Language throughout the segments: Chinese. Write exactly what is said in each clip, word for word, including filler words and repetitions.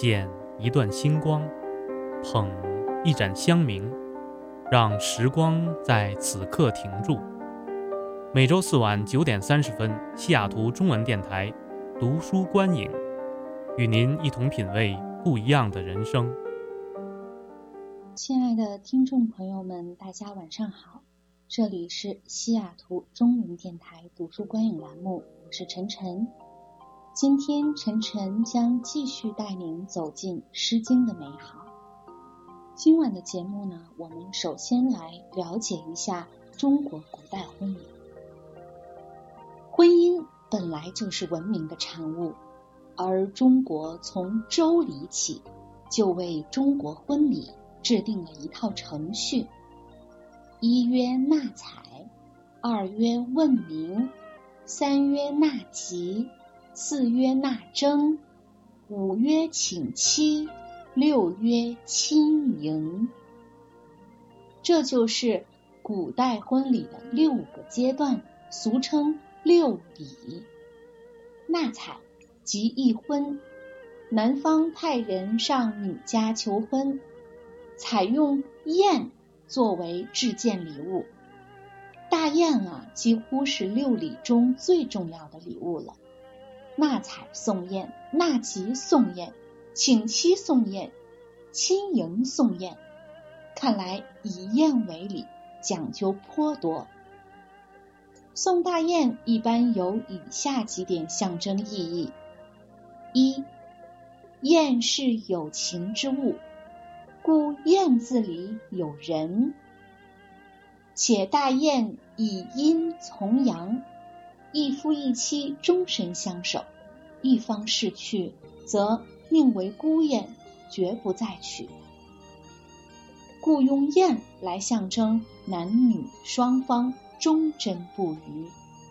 剪一段星光，捧一盏香茗，让时光在此刻停住。每周四晚九点三十分，西雅图中文电台读书观影，与您一同品味不一样的人生。 亲爱的听众朋友们，大家晚上好，这里是西雅图中文电台读书观影栏目，我是晨晨。今天晨晨将继续带您走进《诗经》的美好。今晚的节目呢，我们首先来了解一下中国古代婚礼。婚姻本来就是文明的产物，而中国从周礼起就为中国婚礼制定了一套程序。一曰纳采，二曰问名，三曰纳吉，四曰纳征，五曰请期，六曰亲迎。这就是古代婚礼的六个阶段，俗称六礼。纳采即议婚，男方派人上女家求婚，采用宴作为致见礼物。大宴啊，几乎是六礼中最重要的礼物了。纳采送宴，纳吉送宴，请期送宴，亲迎送宴，看来以宴为礼，讲究颇多。送大宴一般有以下几点象征意义：一、宴是有情之物，故宴字里有人，且大宴以阴从阳，一夫一妻终身相守，一方逝去，则命为孤宴，绝不再娶，故用宴来象征男女双方忠贞不渝。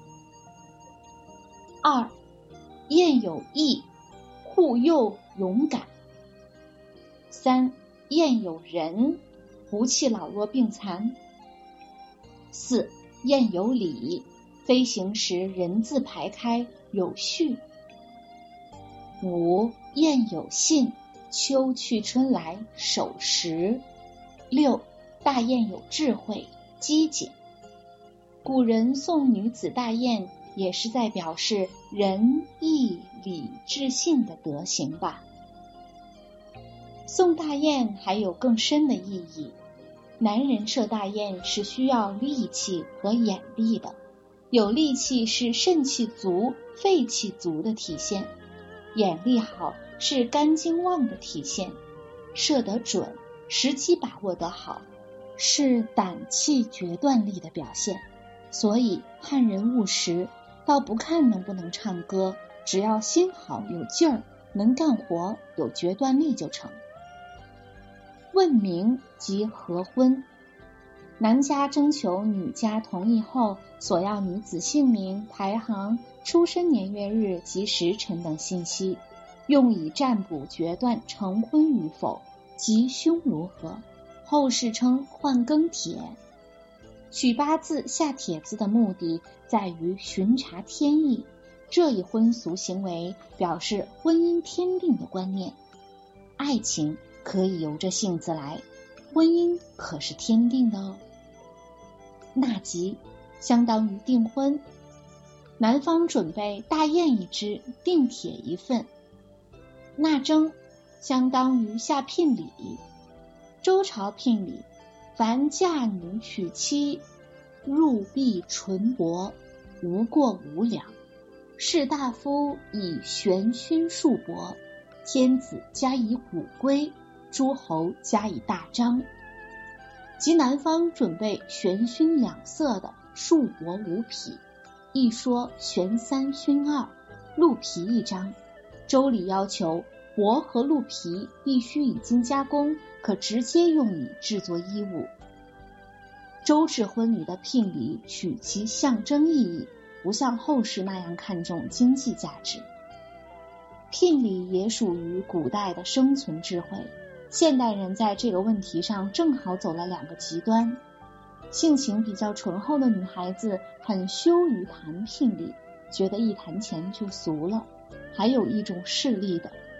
二、宴有义，护佑勇敢。三、宴有人，扶弃老弱病残。四、宴有礼，飞行时人字排开，有序。五、宴有信，秋去春来，守时。六、大宴有智慧，机警。古人送女子大宴，也是在表示仁义礼智信的德行吧。送大宴还有更深的意义，男人设大宴是需要力气和眼力的，有力气是肾气足、肺气足的体现，眼力好是肝经旺的体现，射得准、时机把握得好是胆气决断力的表现。所以汉人务实，倒不看能不能唱歌，只要心好有劲儿，能干活有决断力就成。问名即合婚，男家征求女家同意后，索要女子姓名、排行、出生年月日及时辰等信息，用以占卜决断成婚与否，吉凶如何，后世称换庚帖。取八字下帖子的目的在于巡查天意，这一婚俗行为表示婚姻天定的观念。爱情可以由着性子来，婚姻可是天定的哦。纳吉相当于订婚，男方准备大宴一只，订帖一份。纳征相当于下聘礼，周朝聘礼，凡嫁女娶妻，入币纯帛，无过无两。士大夫以玄勋束帛，天子加以古圭，诸侯加以大章。即男方准备玄勋两色的束帛五匹，一说玄三勋二，鹿皮一张。周礼要求帛和鹿皮必须已经加工，可直接用以制作衣物。周制婚礼的聘礼取其象征意义，不像后世那样看重经济价值。聘礼也属于古代的生存智慧，现代人在这个问题上正好走了两个极端。性情比较醇厚的女孩子很羞于谈聘礼，觉得一谈钱就俗了。还有一种势利的，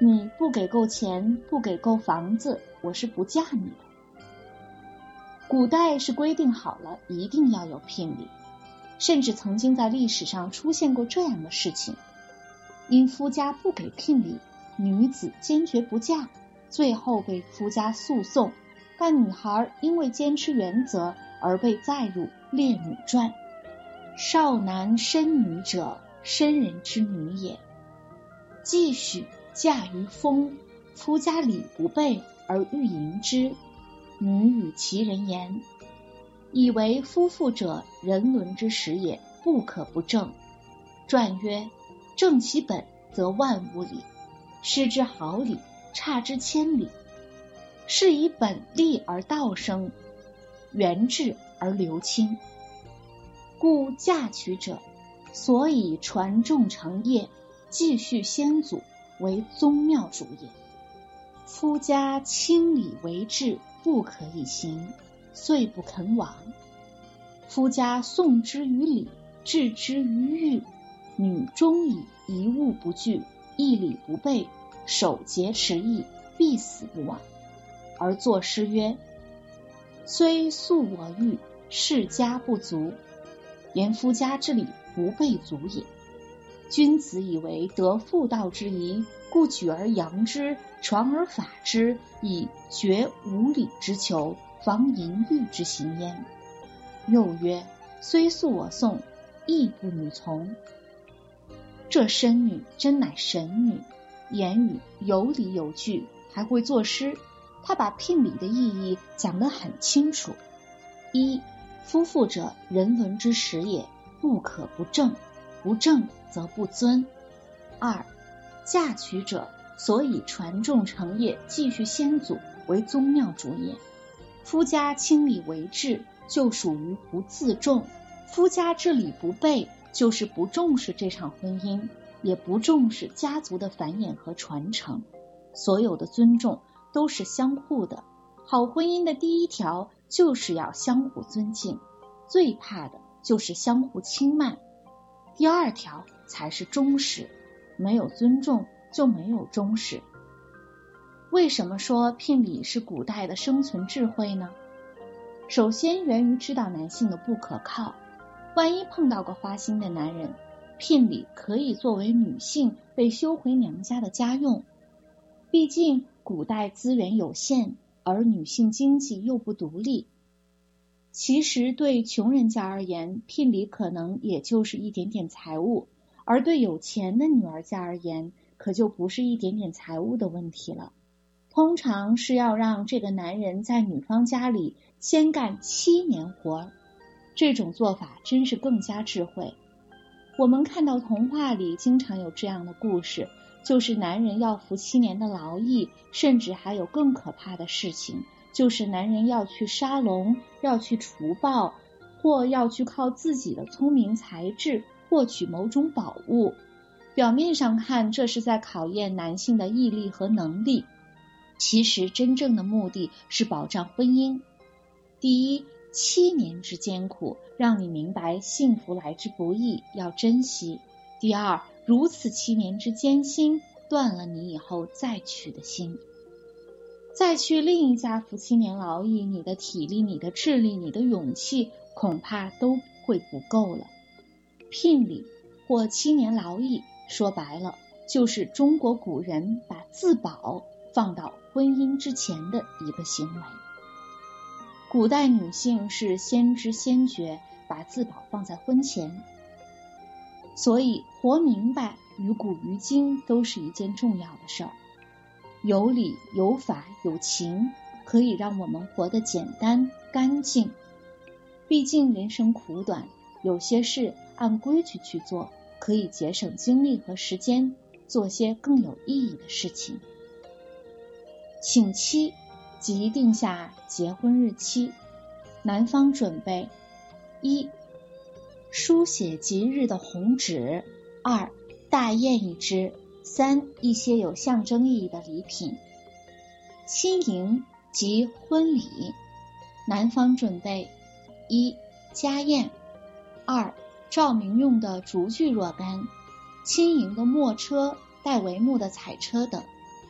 你不给够钱，不给够房子，我是不嫁你的。古代是规定好了一定要有聘礼，甚至曾经在历史上出现过这样的事情，因夫家不给聘礼，女子坚决不嫁，最后被夫家诉讼，但女孩因为坚持原则而被载入《列女传》。少男生女者，生人之女也。继许嫁于封，夫家礼不备而欲迎之，女与其人言，以为夫妇者，人伦之始也，不可不正。传曰：正其本，则万物理；失之毫厘，差之千里。是以本立而道生，原质而流清。故嫁娶者，所以传众成业，继续先祖，为宗庙主也。夫家亲礼为制，不可以行，遂不肯往。夫家送之于礼，置之于狱，女终以一物不具，一礼不备，守节持义，必死不往。而作诗曰：虽素我欲，世家不足，言夫家之礼不备足也。君子以为得妇道之宜，故举而扬之，传而法之，以绝无礼之求，防淫欲之行焉。又曰：虽素我颂，亦不女从。这生女真乃神女，言语有理有据，还会作诗。他把聘礼的意义讲得很清楚。一、夫妇者，人伦之始也，不可不正，不正则不尊。二、嫁娶者，所以传众成业，继续先祖，为宗庙主也。夫家亲礼为制，就属于不自重；夫家之礼不备，就是不重视这场婚姻，也不重视家族的繁衍和传承。所有的尊重都是相互的，好婚姻的第一条就是要相互尊敬，最怕的就是相互轻慢。第二条才是忠实，没有尊重就没有忠实。为什么说聘礼是古代的生存智慧呢？首先源于知道男性的不可靠，万一碰到个花心的男人，聘礼可以作为女性被休回娘家的家用。毕竟古代资源有限，而女性经济又不独立。其实对穷人家而言，聘礼可能也就是一点点财物，而对有钱的女儿家而言，可就不是一点点财物的问题了。通常是要让这个男人在女方家里先干七年活，这种做法真是更加智慧。我们看到童话里经常有这样的故事，就是男人要服七年的劳役，甚至还有更可怕的事情，就是男人要去杀龙，要去除暴，或要去靠自己的聪明才智获取某种宝物。表面上看，这是在考验男性的毅力和能力，其实真正的目的是保障婚姻。第一，七年之艰苦，让你明白幸福来之不易，要珍惜。第二，如此七年之艰辛，断了你以后再娶的心。再去另一家服七年劳役，你的体力、你的智力、你的勇气恐怕都会不够了。聘礼或七年劳役，说白了就是中国古人把自保放到婚姻之前的一个行为。古代女性是先知先觉，把自保放在婚前，所以活明白于古于今都是一件重要的事儿。有理有法有情，可以让我们活得简单干净。毕竟人生苦短，有些事按规矩去做，可以节省精力和时间，做些更有意义的事情。请期即定下结婚日期，男方准备：一、书写吉日的红纸；二、大宴一只；三、一些有象征意义的礼品。亲迎即婚礼，男方准备：一、家宴；二、照明用的烛具若干；亲迎的墨车、带帷幕的彩车等；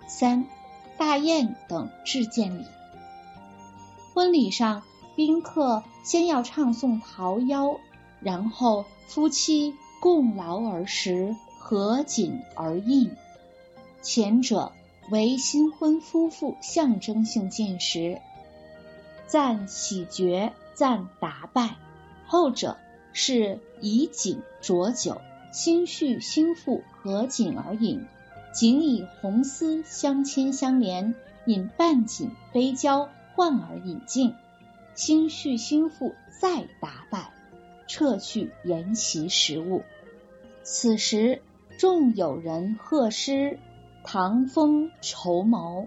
三、大宴等致见礼。婚礼上，宾客先要唱诵桃夭，然后夫妻共劳而食，合卺而饮。前者为新婚夫妇象征性进食，赞喜爵，赞达拜；后者是以锦酌酒，新婿新妇合卺而饮，仅以红丝相牵相连，饮半锦杯交，换而饮尽。新婿新妇再达拜，撤去筵席食物。此时众友人贺诗唐风绸缪。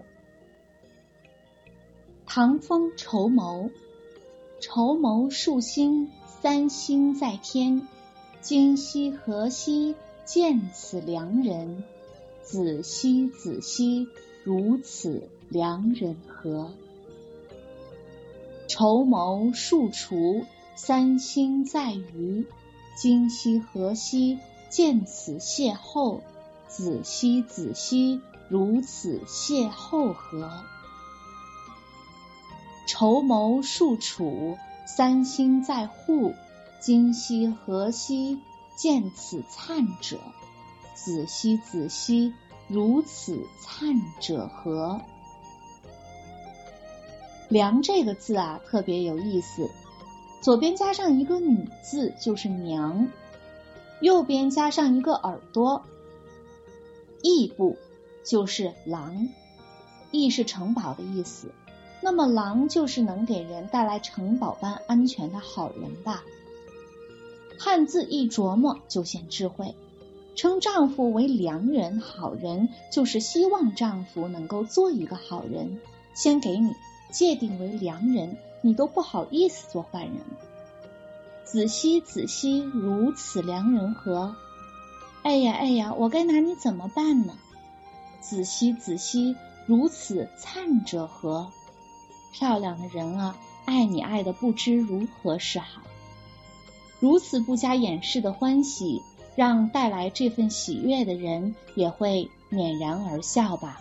唐风绸缪，绸缪数星，三星在天。今夕何夕，见此良人。子兮子兮，如此良人何？绸缪数除，三星在余。今夕何夕，见此邂逅。子兮子兮，如此邂逅何？绸缪数处，三星在户。今夕何夕，见此灿者。子兮子兮，如此灿者何？良这个字啊，特别有意思，左边加上一个女字就是娘，右边加上一个耳朵，义部就是郎，义是城堡的意思，那么郎就是能给人带来城堡般安全的好人吧。汉字一琢磨就显智慧，称丈夫为良人好人，就是希望丈夫能够做一个好人，先给你界定为良人，你都不好意思做坏人了。子兮子兮，如此良人何？哎呀哎呀，我该拿你怎么办呢？子兮子兮，如此灿者何？漂亮的人啊，爱你爱得不知如何是好。如此不加掩饰的欢喜，让带来这份喜悦的人也会免然而笑吧。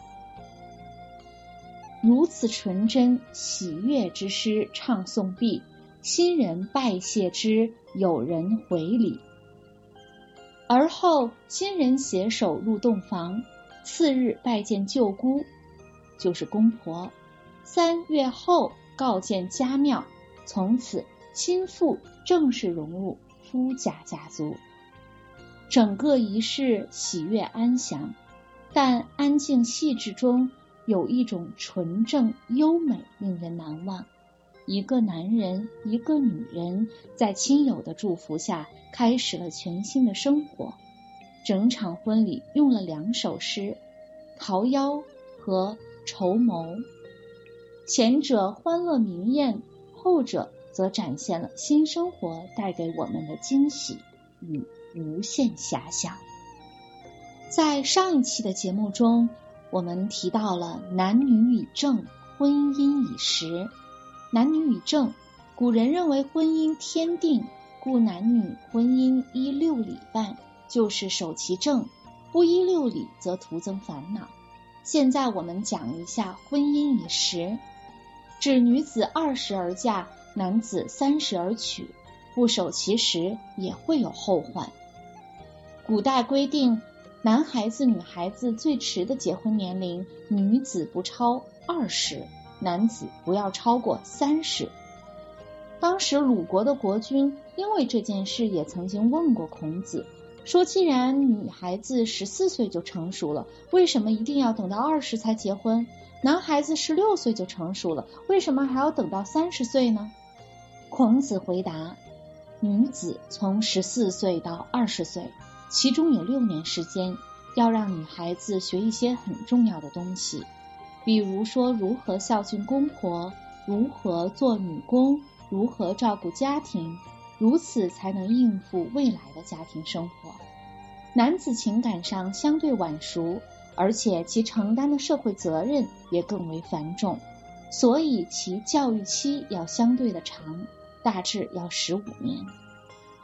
如此纯真喜悦之诗唱诵毕，新人拜谢之，有人回礼。而后新人携手入洞房，次日拜见舅姑，就是公婆，三月后告见家庙，从此新妇正式融入夫家家族。整个仪式喜悦安详，但安静细致中有一种纯正优美，令人难忘。一个男人，一个女人，在亲友的祝福下开始了全新的生活。整场婚礼用了两首诗，桃夭和绸缪，前者欢乐明艳，后者则展现了新生活带给我们的惊喜与无限遐想。在上一期的节目中，我们提到了男女以正，婚姻以实。男女以正，古人认为婚姻天定，故男女婚姻依六礼办，就是守其正，不依六礼则徒增烦恼。现在我们讲一下婚姻以实，指女子二十而嫁，男子三十而娶，不守其时也会有后患。古代规定，男孩子女孩子最迟的结婚年龄，女子不超二十，男子不要超过三十。当时鲁国的国君因为这件事也曾经问过孔子，说既然女孩子十四岁就成熟了，为什么一定要等到二十才结婚？男孩子十六岁就成熟了，为什么还要等到三十岁呢？孔子回答，女子从十四岁到二十岁，其中有六年时间，要让女孩子学一些很重要的东西，比如说如何孝敬公婆，如何做女工，如何照顾家庭，如此才能应付未来的家庭生活。男子情感上相对晚熟，而且其承担的社会责任也更为繁重，所以其教育期要相对的长，大致要十五年。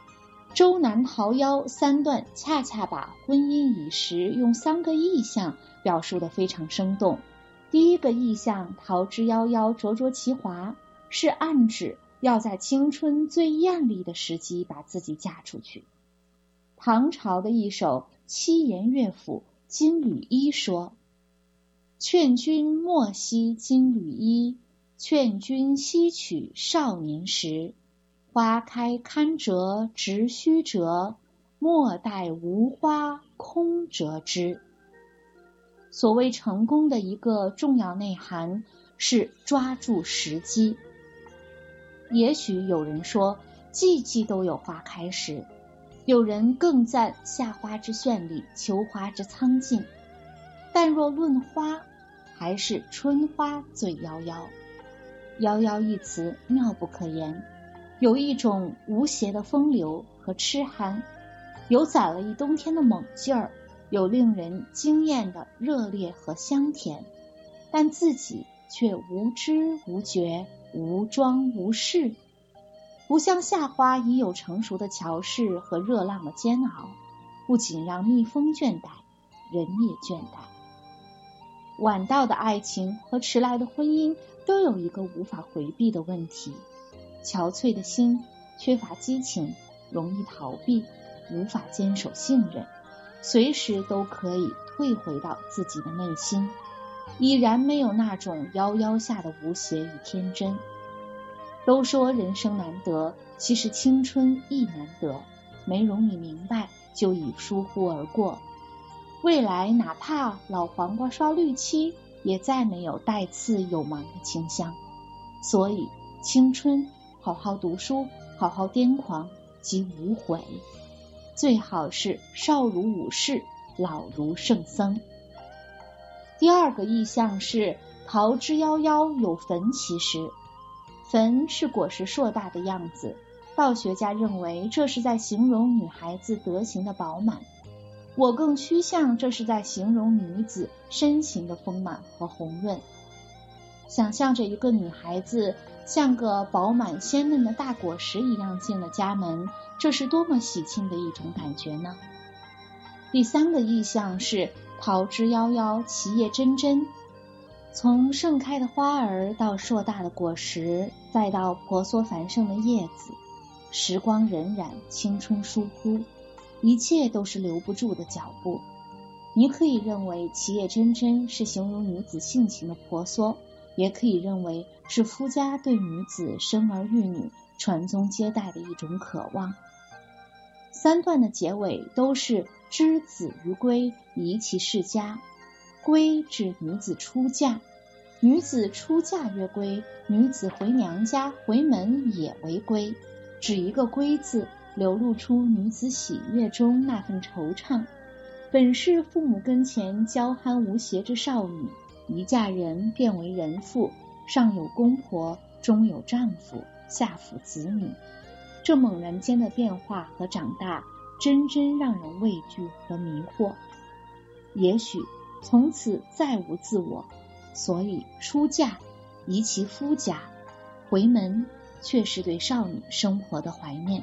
周南桃夭三段恰恰把婚姻已时用三个意象表述得非常生动。第一个意象桃之夭夭灼灼其华，是暗指要在青春最艳丽的时机把自己嫁出去。唐朝的一首七言乐府《金缕衣》说：劝君莫惜金缕衣，劝君惜取少年时。花开堪折直须折，莫待无花空折枝。所谓成功的一个重要内涵是抓住时机。也许有人说季季都有花开时，有人更赞夏花之绚丽，秋花之苍劲，但若论花，还是春花最夭夭。夭夭一词妙不可言，有一种无邪的风流和痴憨，有攒了一冬天的猛劲儿，有令人惊艳的热烈和香甜，但自己却无知无觉，无装无饰。不像夏花已有成熟的乔氏和热浪的煎熬，不仅让蜜蜂倦怠，人也倦怠。晚到的爱情和迟来的婚姻都有一个无法回避的问题：憔悴的心缺乏激情，容易逃避，无法坚守信任，随时都可以退回到自己的内心，已然没有那种夭夭下的无邪与天真。都说人生难得，其实青春亦难得，没容你明白，就已疏忽而过。未来哪怕老黄瓜刷绿漆，也再没有带刺有芒的清香。所以青春好好读书，好好癫狂即无悔，最好是少如武士，老如圣僧。第二个意象是桃之夭夭有坟其实。坟是果实硕大的样子，道学家认为这是在形容女孩子德行的饱满，我更趋向这是在形容女子身形的丰满和红润。想象着一个女孩子像个饱满鲜嫩的大果实一样进了家门，这是多么喜庆的一种感觉呢？第三个意象是桃之夭夭其叶蓁蓁，从盛开的花儿到硕大的果实，再到婆娑繁盛的叶子，时光荏苒，青春疏忽，一切都是留不住的脚步。你可以认为其叶蓁蓁是形容女子性情的婆娑，也可以认为是夫家对女子生儿育女、传宗接代的一种渴望。三段的结尾都是之子于归，宜其室家。归指女子出嫁，女子出嫁曰归，女子回娘家回门也为归，指一个归字，流露出女子喜悦中那份惆怅。本是父母跟前娇憨无邪之少女，一嫁人变为人妇，上有公婆，中有丈夫，下抚子女。这猛然间的变化和长大，真真让人畏惧和迷惑。也许从此再无自我，所以出嫁宜其夫家，回门却是对少女生活的怀念。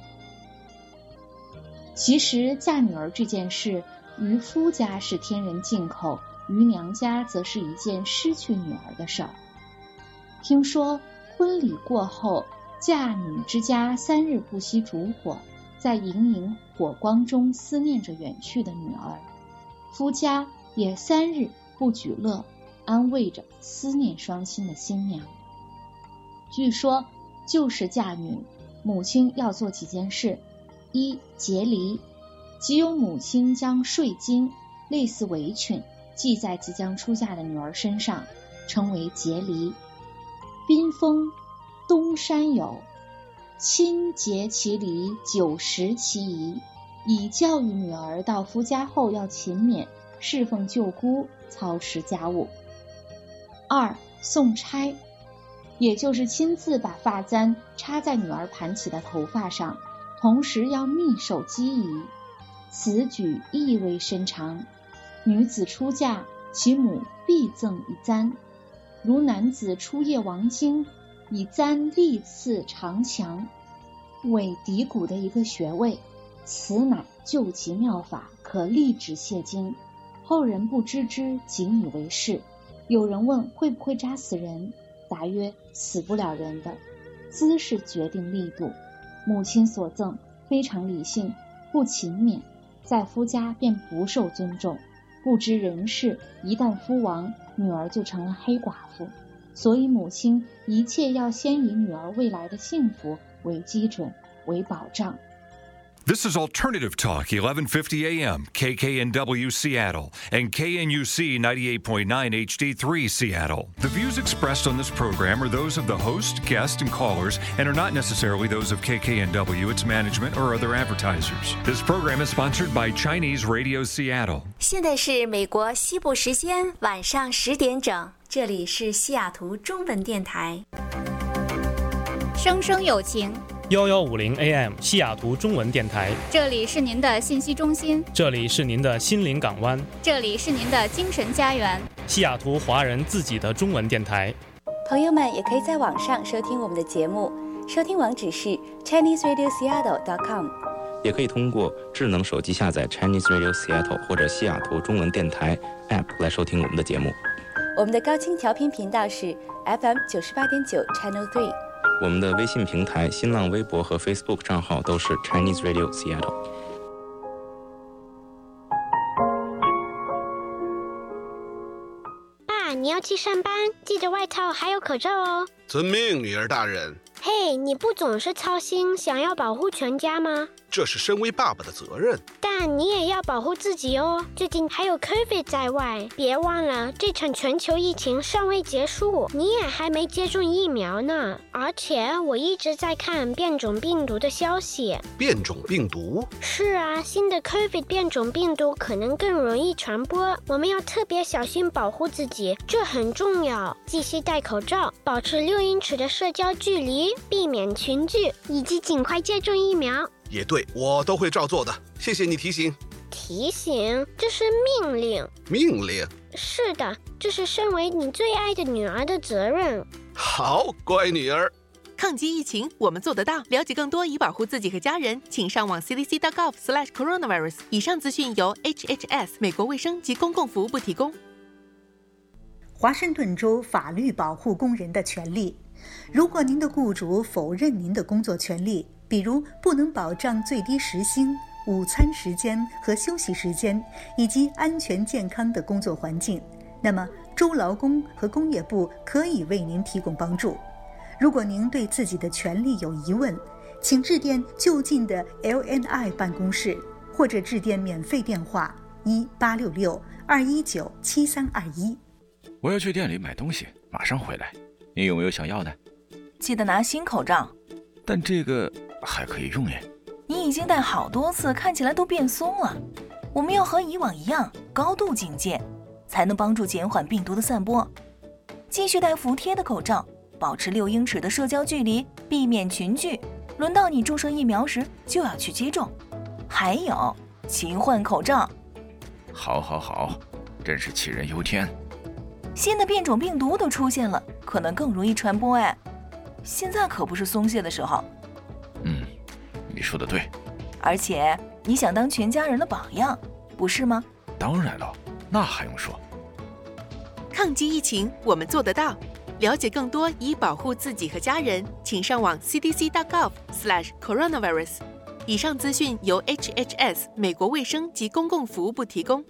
其实嫁女儿这件事，于夫家是天人进口，于娘家则是一件失去女儿的事儿。听说婚礼过后，嫁女之家三日不惜烛火，在盈盈火光中思念着远去的女儿，夫家也三日不举乐，安慰着思念双亲的新娘。据说就是嫁女，母亲要做几件事：一、节离，即有母亲将税金类似围裙系在即将出嫁的女儿身上，称为节离。宾封东山有，亲节其离，久食其宜，以教育女儿到夫家后要勤勉，侍奉舅姑，操持家务。二、送差，也就是亲自把发簪插在女儿盘起的头发上，同时要密授机宜，此举意味深长。女子出嫁，其母必赠一簪，如男子出谒王京，以簪历刺长墙，为嫡古的一个学位。 此乃救急妙法，可立直泻精。后人不知之，仅以为是。有人问会不会扎死人，答曰死不了人的，姿势决定力度。母亲所赠非常理性，不勤勉，在夫家便不受尊重，不知人事，一旦夫亡，女儿就成了黑寡妇。所以母亲一切要先以女儿未来的幸福为基准，为保障。 This is Alternative Talk, eleven fifty A M, K K N W Seattle, and K N U C ninety-eight point nine H D three Seattle. The views expressed on this program are those of the host, guests, and callers, and are not necessarily those of K K N W, its management, or other advertisers. This program is sponsored by Chinese Radio Seattle. 现在是美国西部时间晚上十点整，这里是西雅图中文电台。 生生有情。 幺幺五零 A M 西雅图中文电台， 这里是您的信息中心， 这里是您的心灵港湾， 这里是您的精神家园， 西雅图华人自己的中文电台。 朋友们也可以在网上收听我们的节目，收听网址是 Chinese Radio Seattle dot com， 也可以通过智能手机下载 Chinese Radio Seattle 或者西雅图中文电台 App 来收听我们的节目。 我们的高清调频频道是 F M 九十八点九 Channel three。 我们的微信平台、新浪微博和 Facebook 账号都是 Chinese Radio Seattle。 爸，你要去上班，记得外套还有口罩哦。 遵命，女儿大人。 嘿，你不总是操心，想要保护全家吗？ 这是身为爸爸的责任。 但你也要保护自己哦，最近还有 COVID 在外，别忘了这场全球疫情尚未结束，你也还没接种疫苗呢。而且我一直在看变种病毒的消息。 变种病毒？ 是啊，新的 COVID 变种病毒可能更容易传播，我们要特别小心保护自己，这很重要。继续戴口罩，保持六英尺的社交距离，避免群聚，以及尽快接种疫苗。 也对，我都会照做的，谢谢你提醒。 提醒？这是命令。 命令？ 是的，这是身为你最爱的女儿的责任。 好，乖女儿。 抗击疫情，我们做得到。了解更多以保护自己和家人，请上网 C D C dot gov slash coronavirus。以上资讯由 H H S 美国卫生及公共服务部提供。 华盛顿州法律保护工人的权利。如果您的雇主否认您的工作权利，比如不能保障最低时薪、午餐时间和休息时间，以及安全健康的工作环境，那么州劳工和工业部可以为您提供帮助。如果您对自己的权利有疑问，请致电就近的 L N I 办公室，或者致电免费电话一八六六二一九七三二一。 我要去店里买东西，马上回来。你有没有想要的？ 记得拿新口罩。 但这个还可以用耶。 你已经戴好多次，看起来都变松了。我们要和以往一样，高度警戒，才能帮助减缓病毒的散播。继续戴服帖的口罩，保持六英尺的社交距离，避免群聚。轮到你注射疫苗时，就要去接种。还有，勤换口罩。 好好好，真是杞人忧天。 新的变种病毒都出现了，可能更容易传播哎。现在可不是松懈的时候。 嗯，你说的对。 而且你想当全家人的榜样，不是吗？ 当然了，那还用说。 抗击疫情，我们做得到。了解更多以保护自己和家人，请上网 C D C dot gov slash coronavirus。以上资讯由 H H S 美国卫生及公共服务部提供。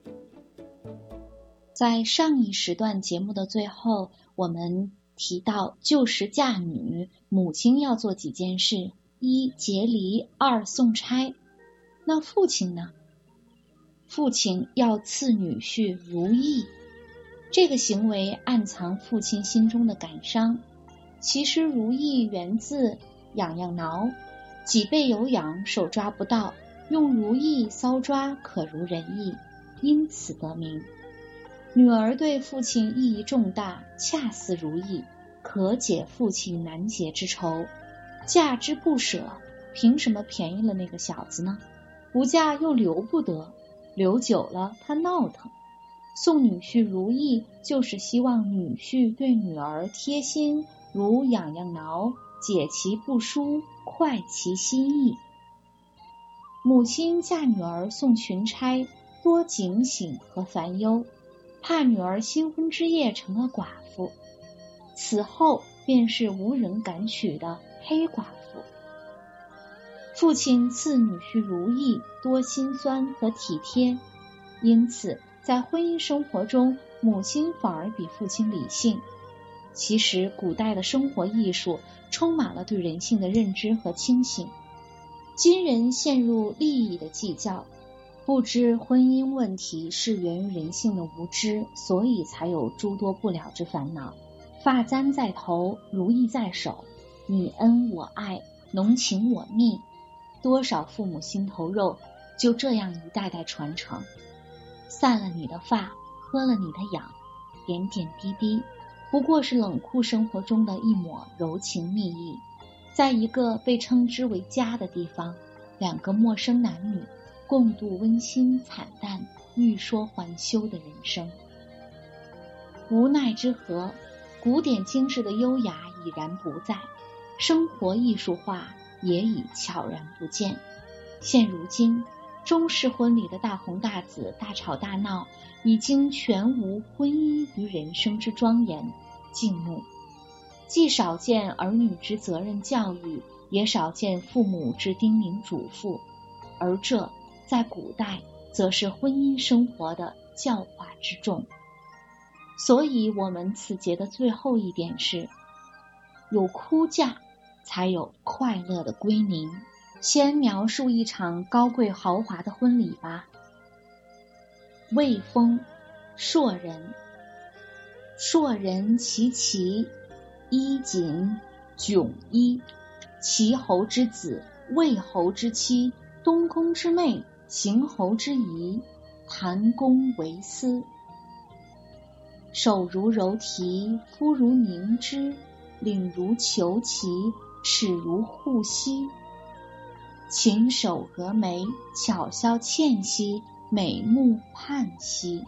在上一时段节目的最后，我们提到旧时嫁女，母亲要做几件事：一节离，二送差。那父亲呢？父亲要赐女婿如意，这个行为暗藏父亲心中的感伤。其实如意源自痒痒挠，脊背有痒，手抓不到，用如意搔抓可如人意，因此得名。女儿对父亲意义重大，恰似如意，可解父亲难解之愁。嫁之不舍，凭什么便宜了那个小子呢？不嫁又留不得，留久了他闹腾。送女婿如意，就是希望女婿对女儿贴心，如痒痒挠，解其不舒，快其心意。 母亲嫁女儿送群差，多警醒和烦忧，怕女儿新婚之夜成了寡妇。此后便是无人敢娶的黑寡妇。父亲赐女婿如意，多心酸和体贴，因此在婚姻生活中，母亲反而比父亲理性。其实古代的生活艺术充满了对人性的认知和清醒，今人陷入利益的计较，不知婚姻问题是源于人性的无知，所以才有诸多不了之烦恼。发簪在头，如意在手，你恩我爱，浓情我蜜，多少父母心头肉就这样一代代传承。散了你的发，喝了你的养，点点滴滴不过是冷酷生活中的一抹柔情蜜意。在一个被称之为家的地方，两个陌生男女共度温馨惨淡、欲说还休的人生。无奈之和，古典精致的优雅已然不在，生活艺术化也已悄然不见。现如今，中式婚礼的大红大紫、大吵大闹，已经全无婚姻与人生之庄严静穆，既少见儿女之责任教育，也少见父母之叮咛嘱咐，而这在古代则是婚姻生活的教化之重。所以我们此节的最后一点是，有哭嫁才有快乐的归宁。先描述一场高贵豪华的婚礼吧。魏封，硕人。硕人其其衣锦迥衣，齐侯之子，魏侯之妻，东宫之妹，邢侯之姨，谈公为私。手如柔荑，肤如凝脂，领如虬蛴，齿如护膝。琴手蛾眉，巧削倩兮，美目盼兮。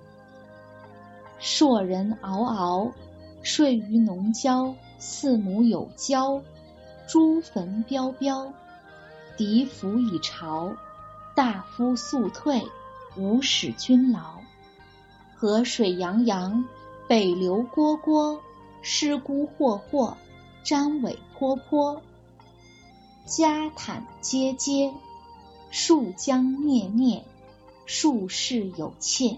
硕人嗷嗷，睡于浓郊，四母有娇，朱坟标标，笛服已朝，大夫速退，无使君劳。河水洋洋，北流蝈蝈，尸姑霍霍，瞻尾坡坡。家坦阶阶，树将孽孽，树势有切。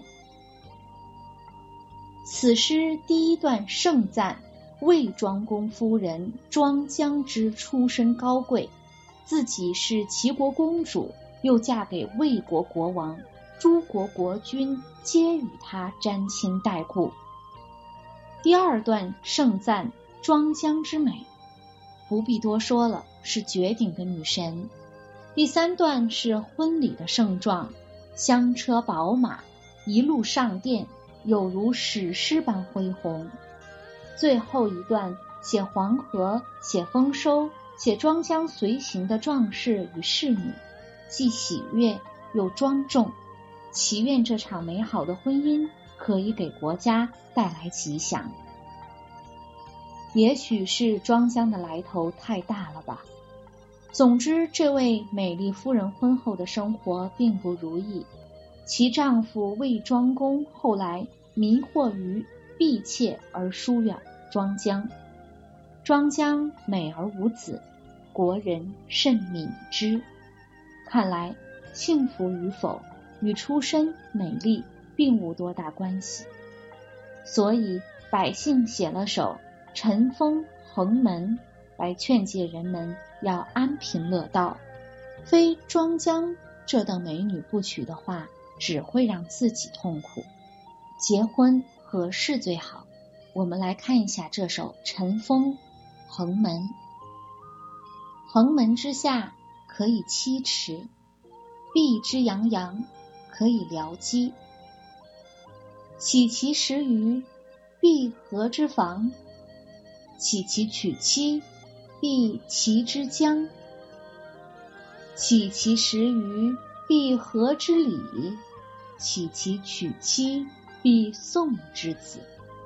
此诗第一段盛赞魏庄公夫人庄姜之出身高贵，自己是齐国公主，又嫁给魏国国王，诸国国君皆与她沾亲带故。第二段盛赞庄姜之美，不必多说了，是绝顶的女神。第三段是婚礼的盛状，香车宝马，一路上殿，有如史诗般恢宏。最后一段写黄河，写丰收，写庄姜随行的壮士与侍女，既喜悦又庄重，祈愿这场美好的婚姻可以给国家带来吉祥。也许是庄姜的来头太大了吧。总之，这位美丽夫人婚后的生活并不如意，其丈夫魏庄公后来迷惑于婢妾而疏远庄姜。庄姜美而无子，国人甚悯之。看来幸福与否与出身美丽并无多大关系，所以百姓写了首尘封横门，来劝诫人们要安贫乐道，非庄姜这等美女不娶的话，只会让自己痛苦。结婚何事最好？我们来看一下这首尘封横门。横门之下可以栖池，壁之洋洋可以疗机。岂其食于闭合之房，岂其娶妻，必齐之疆。岂其食于闭合之礼，岂其娶妻，必宋之子。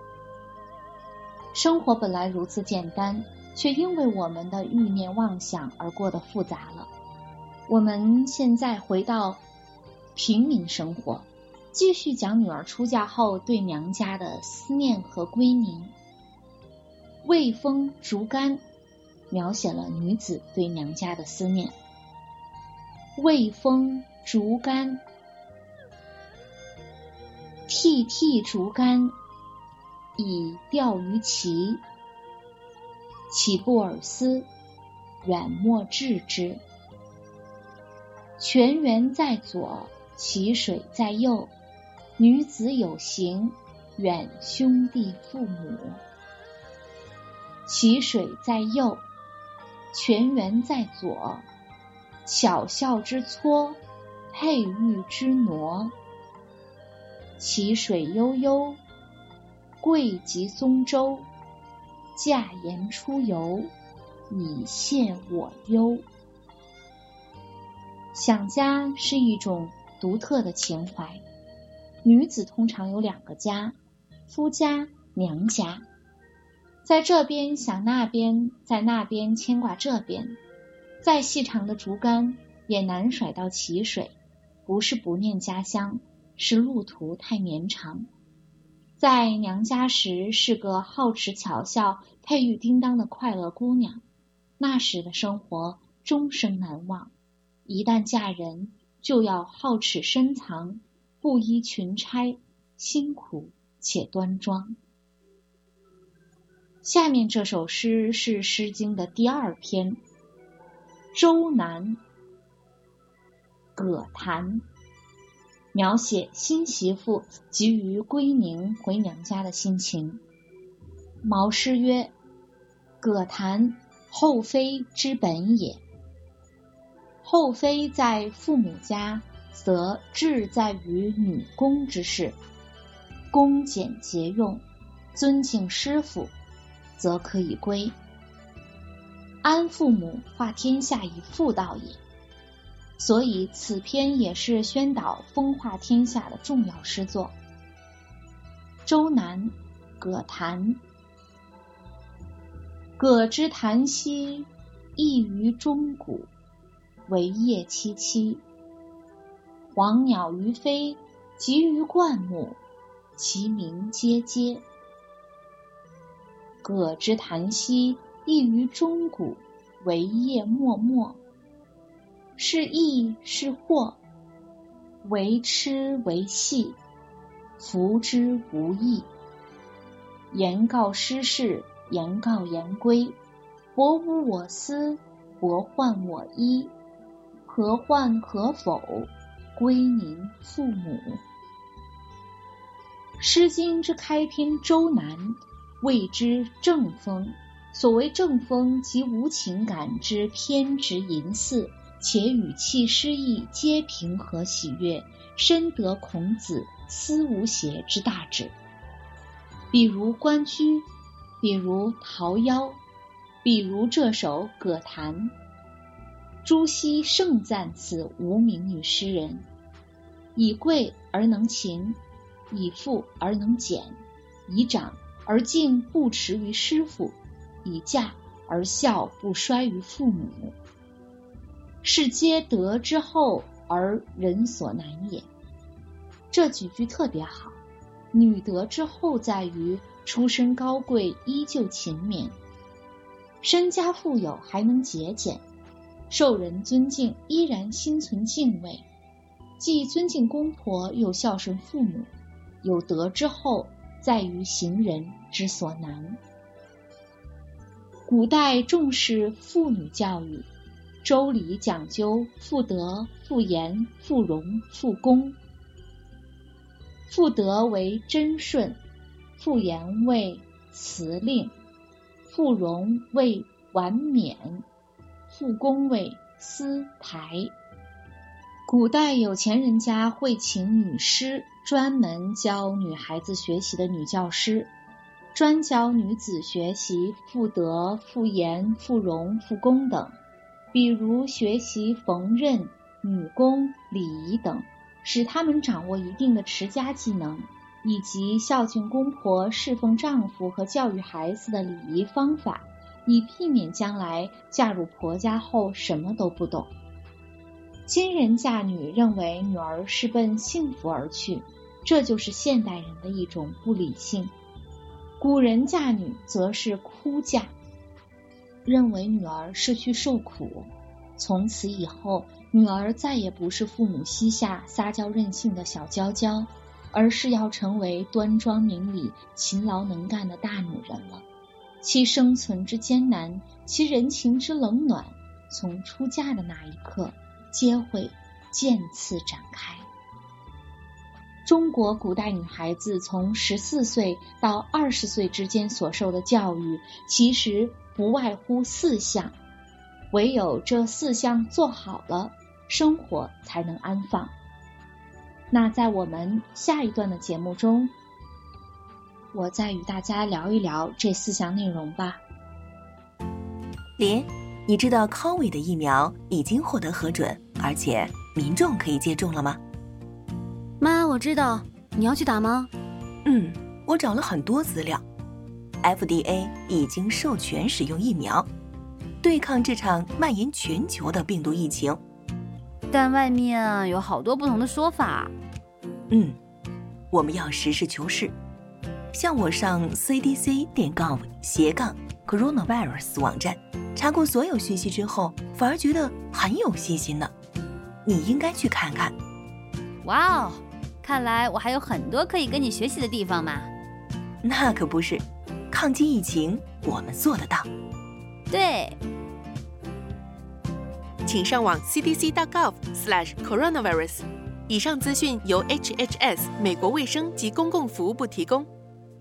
生活本来如此简单，却因为我们的欲念妄想而过得复杂了。 我们现在回到平民生活，继续讲女儿出嫁后对娘家的思念和归宁。魏风竹竿描写了女子对娘家的思念。魏风竹竿，涕涕竹竿以钓鱼期，岂不尔思，远莫致之。泉源在左，其水在右，女子有行，远兄弟父母。其水在右，泉源在左，巧笑之撮，佩玉之挪。其水悠悠，贵极松舟，驾言出游，以谢我忧。想家是一种独特的情怀，女子通常有两个家，夫家、娘家。在这边想那边，在那边牵挂这边。再细长的竹竿也难甩到齐水，不是不念家乡，是路途太绵长。在娘家时是个好齿巧笑、佩玉叮当的快乐姑娘，那时的生活终生难忘。一旦嫁人，就要好齿深藏，不依群差，辛苦且端庄。下面这首诗是《诗经》的第二篇，《周南·葛谭》，描写新媳妇急于归宁回娘家的心情。毛诗曰：葛谭，后妃之本也。后妃在父母家，则志在于女工之事，恭俭节用，尊敬师傅，则可以归。安父母，化天下以妇道也。所以此篇也是宣导风化天下的重要诗作。周南，葛谭。葛之檀兮，异于钟鼓，惟叶萋萋。黄鸟于飞，集于灌木，其鸣喈喈。葛之檀兮，异于钟鼓，惟叶脉脉。是益是祸，为痴为戏，服之无益。言告失事，言告言归，博无我思，博患我依。何患何否，归宁父母。诗经之开篇周南，谓之正风。所谓正风，即无情感之偏执淫肆，且语气诗意皆平和喜悦，深得孔子思无邪之大旨。比如关雎，比如桃夭，比如这首葛谭。朱熹盛赞此无名女诗人，以贵而能勤，以富而能俭，以长而敬不迟于师傅，以嫁而孝不衰于父母。是皆德之后而人所难也。这几句特别好，女德之后在于出身高贵，依旧勤勉，身家富有还能节俭，受人尊敬依然心存敬畏，既尊敬公婆又孝顺父母。有德之后在于行人之所难。古代重视妇女教育，周礼讲究妇德、妇言、妇容、妇恭。妇德为贞顺，妇言为辞令，妇容为婉勉，妇恭为思台。古代有钱人家会请女师，专门教女孩子学习的女教师，专教女子学习妇德、妇言、妇容、妇恭等，比如学习缝纫、女工、礼仪等，使她们掌握一定的持家技能，以及孝敬公婆、侍奉丈夫和教育孩子的礼仪方法，以避免将来嫁入婆家后什么都不懂。 今人嫁女认为女儿是奔幸福而去，这就是现代人的一种不理性。古人嫁女则是哭嫁，认为女儿是去受苦。从此以后，女儿再也不是父母膝下撒娇任性的小娇娇，而是要成为端庄明理、勤劳能干的大女人了。其生存之艰难，其人情之冷暖，从出嫁的那一刻皆会渐次展开。中国古代女孩子从十四岁到二十岁之间所受的教育，其实不外乎四项，唯有这四项做好了，生活才能安放。那在我们下一段的节目中，我再与大家聊一聊这四项内容吧。 林，你知道 COVID 的疫苗已经获得核准，而且民众可以接种了吗？ 妈，我知道。你要去打吗？ 嗯，我找了很多资料。F D A 已经授权使用疫苗，对抗这场蔓延全球的病毒疫情。 但外面有好多不同的说法。 嗯，我们要实事求是。像我上 C D C 点 gov 斜杠 coronavirus 网站查过所有讯息之后，反而觉得很有信心呢。你应该去看看。 哇哦，看来我还有很多可以跟你学习的地方嘛。 那可不是，抗击疫情我们做得到。 对， 请上网 c d c dot gov slash coronavirus。以上资讯由 H H S 美国卫生及公共服务部提供。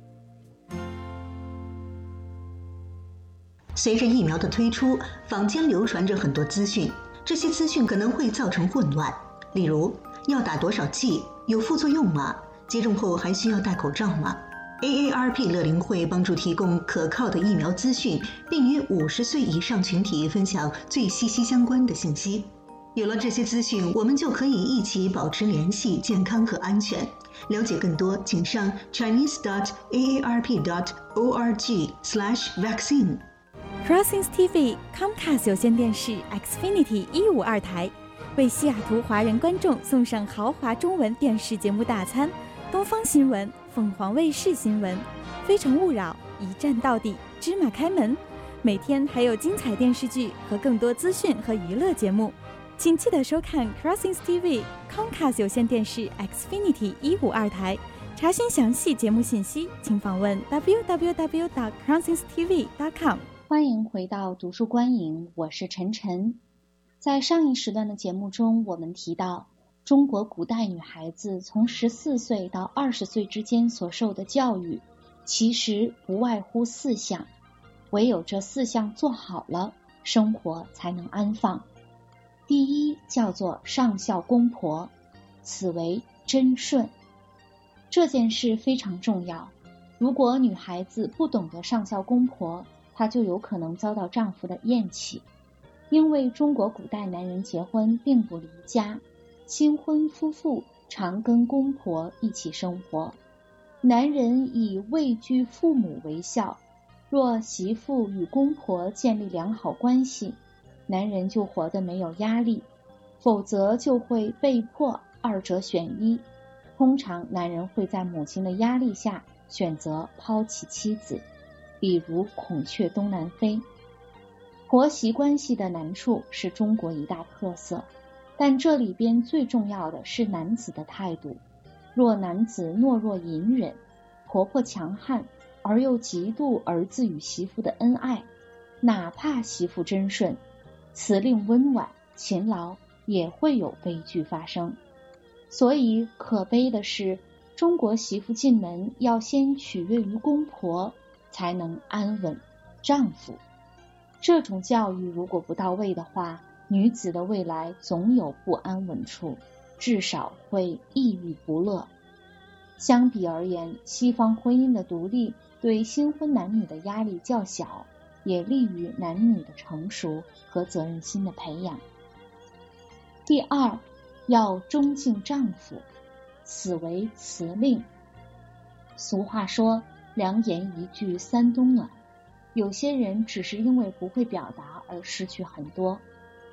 随着疫苗的推出，坊间流传着很多资讯，这些资讯可能会造成混乱。例如，要打多少剂？有副作用吗？接种后还需要戴口罩吗？ A A R P 乐龄会帮助提供可靠的疫苗资讯，并与五十岁以上群体分享最息息相关的信息。有了这些资讯，我们就可以一起保持联系、健康和安全。了解更多，请上 chinese dot a a r p dot org slash vaccine。Crossings T V Comcast 有线电视 Xfinity 一五二台为西雅图华人观众送上豪华中文电视节目大餐：东方新闻、凤凰卫视新闻、非诚勿扰、一站到底、芝麻开门。每天还有精彩电视剧和更多资讯和娱乐节目。请记得收看 Crossings T V Comcast 有线电视 Xfinity 一五二台。查询详细节目信息，请访问 w w w dot crossings t v dot com。 欢迎回到读书观影，我是晨晨。在上一时段的节目中，我们提到中国古代女孩子从十四岁到二十岁之间所受的教育，其实不外乎四项，唯有这四项做好了，生活才能安放。第一叫做上孝公婆，此为贞顺。这件事非常重要，如果女孩子不懂得上孝公婆，她就有可能遭到丈夫的厌弃。因为中国古代男人结婚并不离家，新婚夫妇常跟公婆一起生活，男人以位居父母为孝，若媳妇与公婆建立良好关系，男人就活得没有压力，否则就会被迫二者选一。通常男人会在母亲的压力下选择抛弃妻子，比如孔雀东南飞。婆媳关系的难处是中国一大特色，但这里边最重要的是男子的态度。若男子懦弱隐忍，婆婆强悍，而又嫉妒儿子与媳妇的恩爱，哪怕媳妇贞顺，辞令温婉勤劳，也会有悲剧发生。所以可悲的是，中国媳妇进门要先取悦于公婆，才能安稳丈夫。这种教育如果不到位的话，女子的未来总有不安稳处，至少会抑郁不乐。相比而言，西方婚姻的独立对新婚男女的压力较小，也利于男女的成熟和责任心的培养。第二，要忠敬丈夫，此为辞令。俗话说，良言一句三冬暖。有些人只是因为不会表达而失去很多。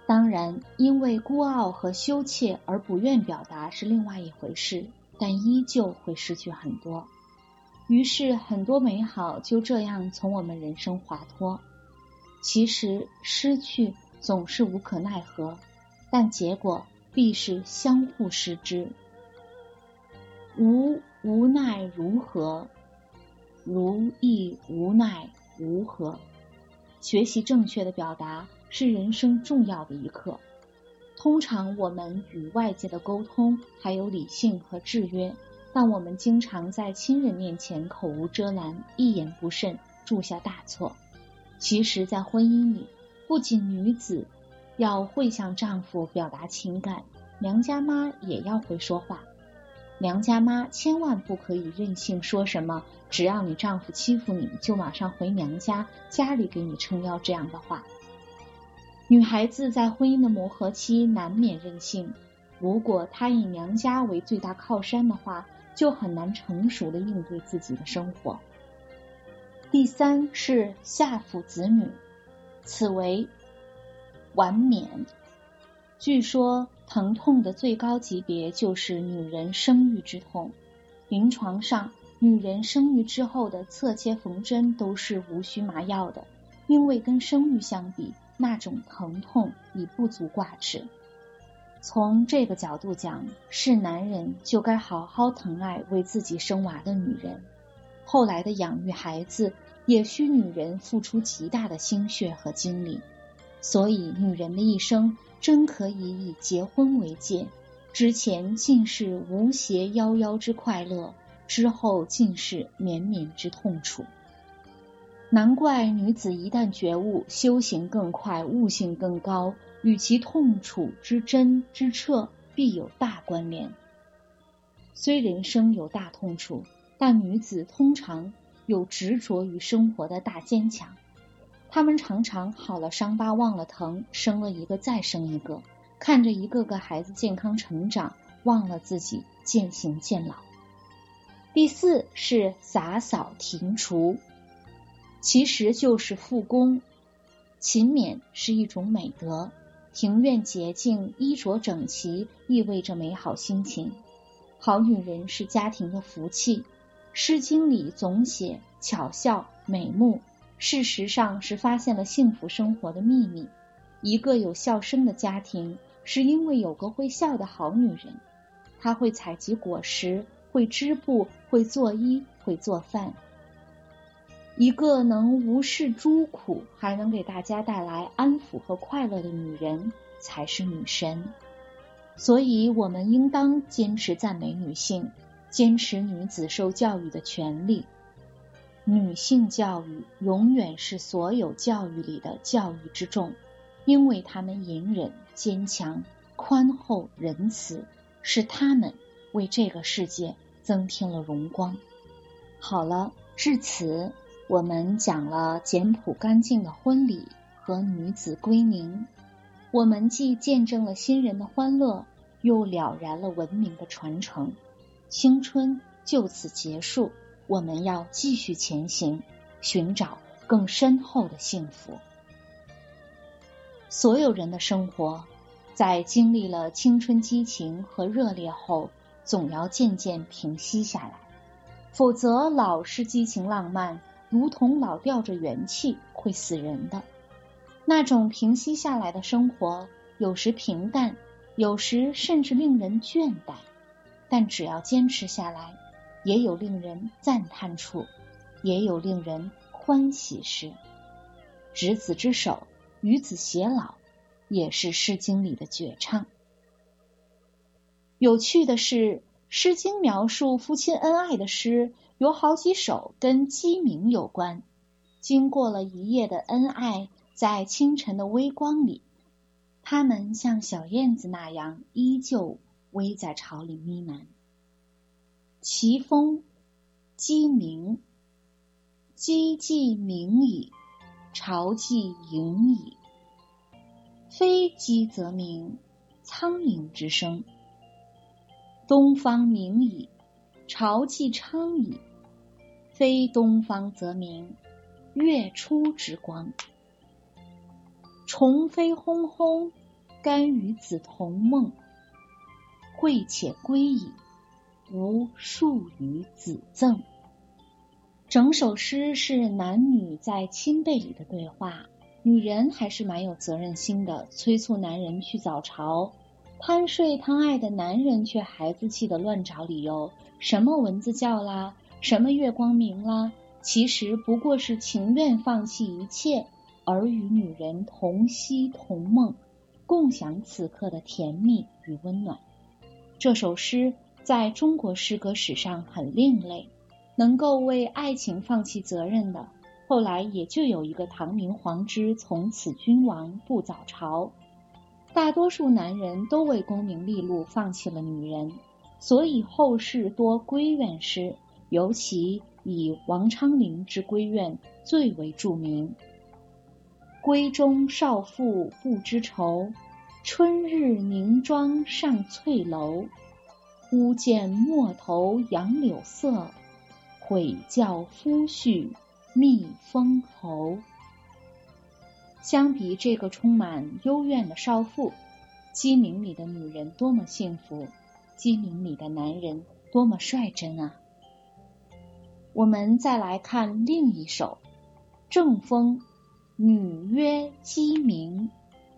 当然，因为孤傲和羞怯而不愿表达是另外一回事，但依旧会失去很多。于是很多美好就这样从我们人生滑脱。其实失去总是无可奈何，但结果必是相互失之。无无奈如何，如亦无奈如何。学习正确的表达是人生重要的一课。通常我们与外界的沟通还有理性和制约，但我们经常在亲人面前口无遮拦，一言不慎，铸下大错。其实在婚姻里，不仅女子要会向丈夫表达情感，娘家妈也要会说话。娘家妈千万不可以任性说什么只要你丈夫欺负你就马上回娘家，家里给你撑腰这样的话。女孩子在婚姻的磨合期难免任性，如果她以娘家为最大靠山的话，就很难成熟地应对自己的生活。第三是下抚子女，此为挽冕。据说疼痛的最高级别就是女人生育之痛。临床上，女人生育之后的侧切缝针都是无需麻药的，因为跟生育相比，那种疼痛已不足挂齿。从这个角度讲，是男人就该好好疼爱为自己生娃的女人。后来的养育孩子也需女人付出极大的心血和精力。所以女人的一生真可以以结婚为界，之前尽是无邪夭夭之快乐，之后尽是绵绵之痛楚。难怪女子一旦觉悟，修行更快，悟性更高，与其痛楚之真之彻必有大关联。虽人生有大痛楚，但女子通常有执着于生活的大坚强。她们常常好了伤疤忘了疼，生了一个再生一个，看着一个个孩子健康成长，忘了自己渐行渐老。第四是洒扫庭除，其实就是复工。勤勉是一种美德，庭院洁净，衣着整齐，意味着美好心情。好女人是家庭的福气。诗经里总写巧笑美目，事实上是发现了幸福生活的秘密。一个有笑声的家庭，是因为有个会笑的好女人。她会采集果实，会织布，会做衣，会做饭。一个能无视诸苦，还能给大家带来安抚和快乐的女人，才是女神。所以我们应当坚持赞美女性，坚持女子受教育的权利。女性教育永远是所有教育里的教育之重，因为她们隐忍、坚强、宽厚、仁慈，是她们为这个世界增添了荣光。好了，至此我们讲了简朴干净的婚礼和女子归宁，我们既见证了新人的欢乐，又了然了文明的传承。青春就此结束，我们要继续前行，寻找更深厚的幸福。所有人的生活，在经历了青春激情和热烈后，总要渐渐平息下来，否则老是激情浪漫，如同老吊着元气，会死人的。那种平息下来的生活，有时平淡，有时甚至令人倦怠，但只要坚持下来，也有令人赞叹处，也有令人欢喜事。执子之手，与子偕老，也是诗经里的绝唱。有趣的是，诗经描述夫妻恩爱的诗有好几首跟鸡鸣有关。经过了一夜的恩爱，在清晨的微光里，它们像小燕子那样依旧偎在巢里呢喃。其风鸡鸣，鸡既鸣矣，巢既盈矣。非鸡则鸣，苍蝇之声。东方明矣，巢既昌矣。非东方则鸣，月出之光。虫飞轰轰， 甘与子同梦，惠且归矣，吾数与子赠。整首诗是男女在亲辈里的对话，女人还是蛮有责任心的，催促男人去早朝，贪睡贪爱的男人却孩子气的乱找理由，什么蚊子叫啦，什么月光明啦，其实不过是情愿放弃一切，而与女人同息同梦，共享此刻的甜蜜与温暖。这首诗在中国诗歌史上很另类，能够为爱情放弃责任的，后来也就有一个唐明皇之从此君王不早朝。大多数男人都为功名利禄放弃了女人，所以后世多闺怨诗，尤其以王昌龄之闺怨最为著名。闺中少妇不知愁，春日凝妆上翠楼。忽见陌头杨柳色，悔教夫婿觅封侯。相比这个充满幽怨的少妇，鸡鸣里的女人多么幸福，鸡鸣里的男人多么率真啊！我们再来看另一首正风，女曰鸡鸣。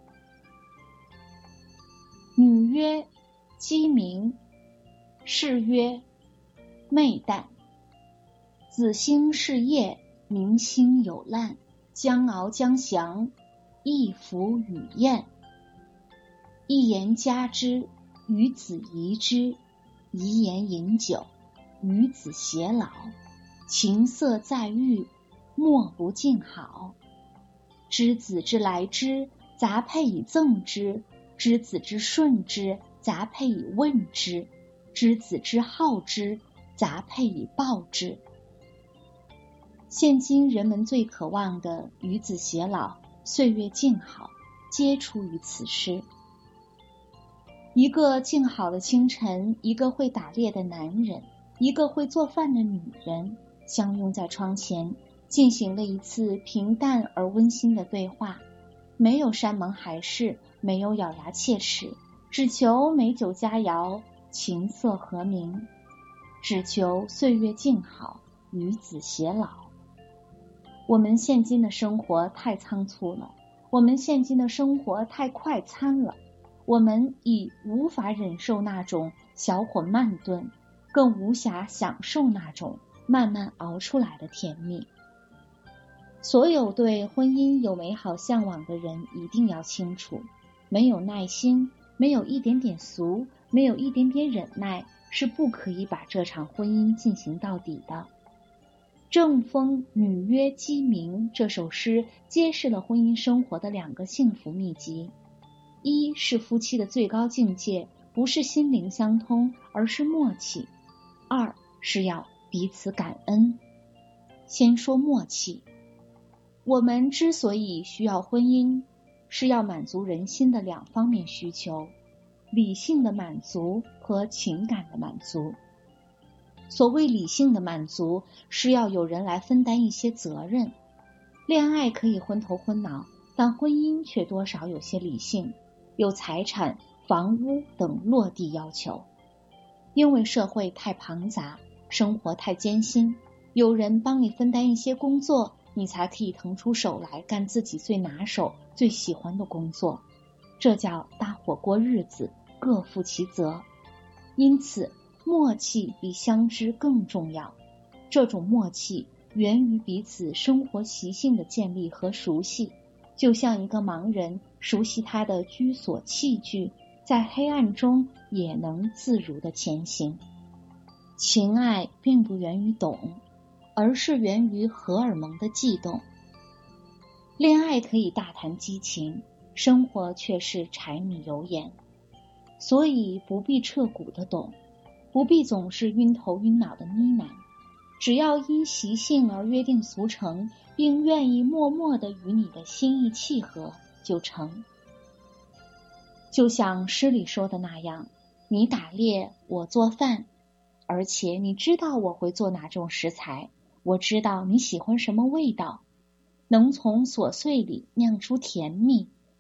女曰鸡鸣，是曰昧旦。子兴是夜，明星有烂，将翱将降，一服与燕。一言加之，与子宜之；一言饮酒，与子偕老。情色在欲，莫不尽好。知子之来之，杂配以赠之；知子之顺之，杂配以问之；知子之好之，杂配以报之。现今人们最渴望的与子偕老、岁月静好，皆出于此诗。一个静好的清晨，一个会打猎的男人，一个会做饭的女人，相拥在窗前，进行了一次平淡而温馨的对话。没有山盟海誓，没有咬牙切齿，只求美酒佳肴，琴瑟和鸣，只求岁月静好，与子偕老。我们现今的生活太仓促了，我们现今的生活太快餐了，我们已无法忍受那种小火慢炖，更无暇享受那种慢慢熬出来的甜蜜。所有对婚姻有美好向往的人一定要清楚，没有耐心，没有一点点俗，没有一点点忍耐，是不可以把这场婚姻进行到底的。正风女曰鸡鸣这首诗揭示了婚姻生活的两个幸福秘籍。一是夫妻的最高境界不是心灵相通，而是默契。二是要彼此感恩。先说默契，我们之所以需要婚姻，是要满足人心的两方面需求，理性的满足和情感的满足。所谓理性的满足，是要有人来分担一些责任。恋爱可以昏头昏脑，但婚姻却多少有些理性，有财产、房屋等落地要求。因为社会太庞杂，生活太艰辛，有人帮你分担一些工作，你才可以腾出手来干自己最拿手、最喜欢的工作。这叫搭伙过日子，各负其责。因此默契比相知更重要，这种默契源于彼此生活习性的建立和熟悉，就像一个盲人熟悉他的居所器具，在黑暗中也能自如地前行。情爱并不源于懂，而是源于荷尔蒙的悸动。恋爱可以大谈激情，生活却是柴米油盐，所以不必彻骨的懂，不必总是晕头晕脑的呢喃，只要因习性而约定俗成，并愿意默默地与你的心意契合，就成。就像诗里说的那样，你打猎，我做饭，而且你知道我会做哪种食材，我知道你喜欢什么味道，能从琐碎里酿出甜蜜，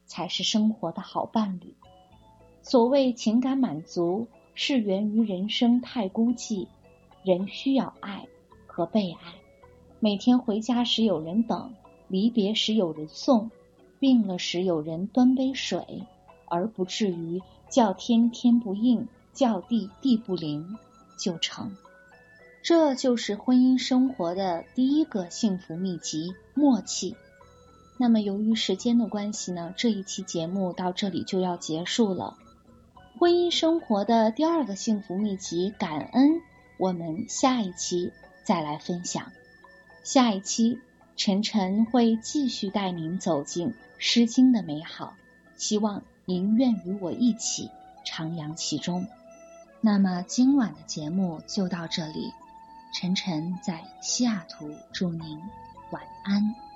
才是生活的好伴侣。所谓情感满足，是源于人生太孤寂，人需要爱和被爱。每天回家时有人等，离别时有人送，病了时有人端杯水，而不至于叫天天不应，叫地地不灵就成。这就是婚姻生活的第一个幸福秘籍——默契。那么由于时间的关系呢，这一期节目到这里就要结束了。婚姻生活的第二个幸福秘籍——感恩，我们下一期再来分享。下一期晨晨会继续带您走进《诗经》的美好，希望您愿与我一起徜徉其中。那么今晚的节目就到这里，晨晨在西雅图祝您晚安。